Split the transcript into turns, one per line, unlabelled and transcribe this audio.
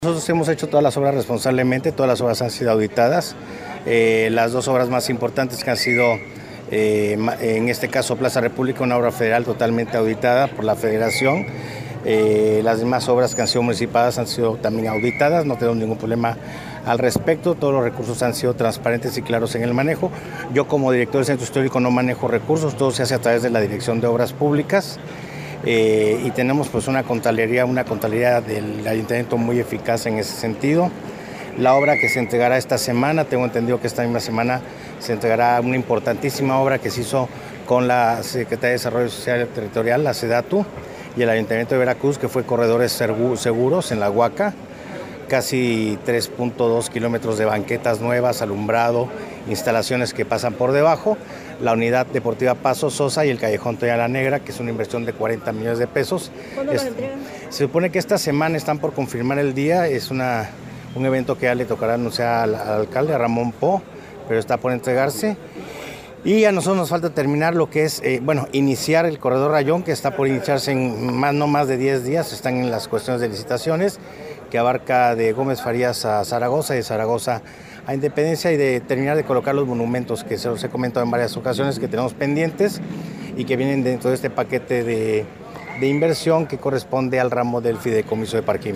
Nosotros hemos hecho todas las obras responsablemente, todas las obras han sido auditadas. Las dos obras más importantes que han sido, en este caso Plaza República, una obra federal totalmente auditada por la Federación. Las demás obras que han sido municipales han sido también auditadas, no tenemos ningún problema al respecto, todos los recursos han sido transparentes y claros en el manejo. Yo como director del Centro Histórico no manejo recursos, todo se hace a través de la Dirección de Obras Públicas. Y tenemos pues una contabilidad del ayuntamiento muy eficaz en ese sentido. La obra que se entregará esta semana, tengo entendido que esta misma semana se entregará una importantísima obra que se hizo con la Secretaría de Desarrollo Social y Territorial, la SEDATU, y el Ayuntamiento de Veracruz, que fue corredores seguros en la Huaca, casi 3.2 kilómetros de banquetas nuevas, alumbrado, instalaciones que pasan por debajo, la unidad deportiva Paso Sosa y el callejón Toya la Negra, que es una inversión de 40 millones de pesos.
¿Cuándo lo entregan?
Se supone que esta semana están por confirmar el día, es un evento que ya le tocará anunciar al alcalde, a Ramón Po, pero está por entregarse. Y a nosotros nos falta terminar lo que es, iniciar el corredor Rayón, que está por iniciarse en no más de 10 días, están en las cuestiones de licitaciones, que abarca de Gómez Farías a Zaragoza y de Zaragoza a Independencia, y de terminar de colocar los monumentos que se los he comentado en varias ocasiones que tenemos pendientes y que vienen dentro de este paquete de inversión que corresponde al ramo del fideicomiso de parquímetros.